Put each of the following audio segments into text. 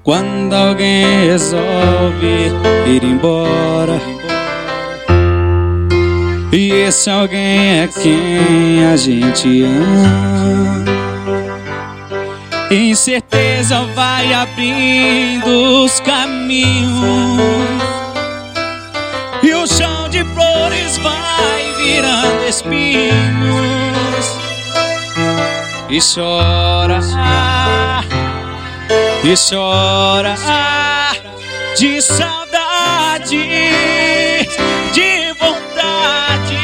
Quando alguém resolve ir embora, e esse alguém é quem a gente ama, incerteza vai abrindo os caminhos, e o chão de flores vai virando espinhos, e chora, e chora de saudade, de vontade.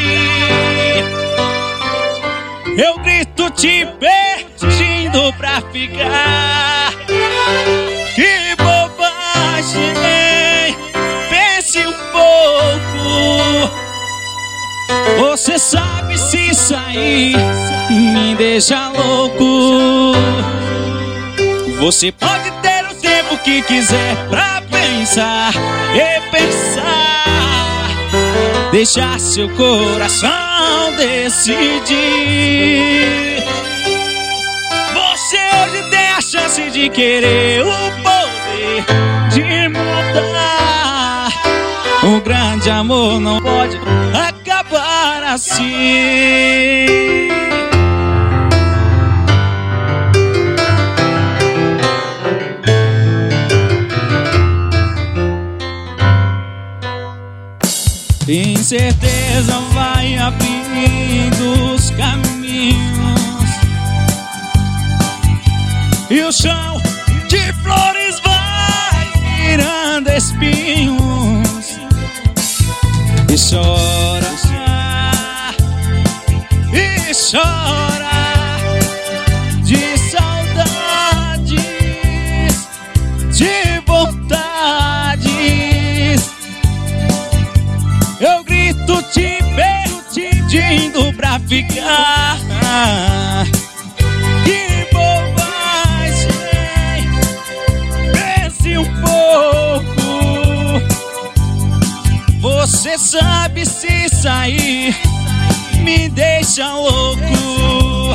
Eu grito te pedindo pra ficar. Que bobagem, pense um pouco. Você sabe se sair me deixa louco. Você pode ter o tempo que quiser pra pensar e pensar, deixar seu coração decidir. Você hoje tem a chance de querer, o poder de mudar. O grande amor não pode acabar assim. Incerteza vai abrindo os caminhos, e o chão de flores vai virando espinhos, e chora, e chora de saudades, de vontades. Eu grito te pedindo pra ficar. Que bobagem, pense um pouco. Você sabe se sair me deixa louco.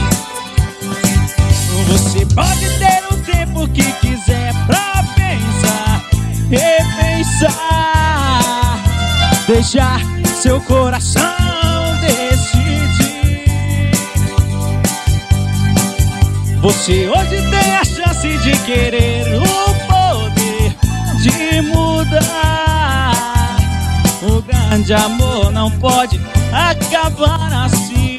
Você pode ter o tempo que quiser pra pensar e pensar, deixar seu coração decidir. Você hoje tem a chance de querer, o poder de mudar. O grande amor não pode acabar assim.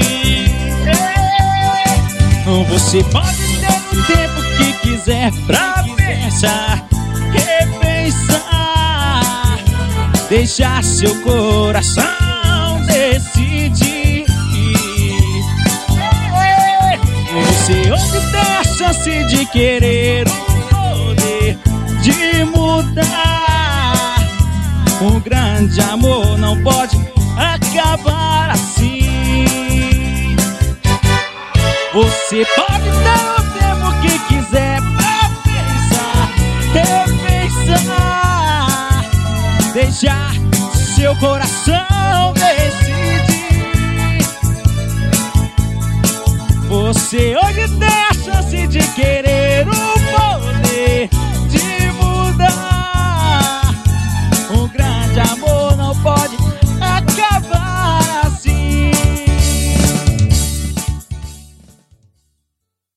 Você pode ter o tempo que quiser pra pensar e pensar, deixar seu coração decidir. Você hoje tem a chance de querer, o poder de mudar. O grande amor não pode acabar assim. Você pode ter o tempo que quiser pra pensar e pensar, deixar seu coração decidir. Você hoje tem a chance de querer,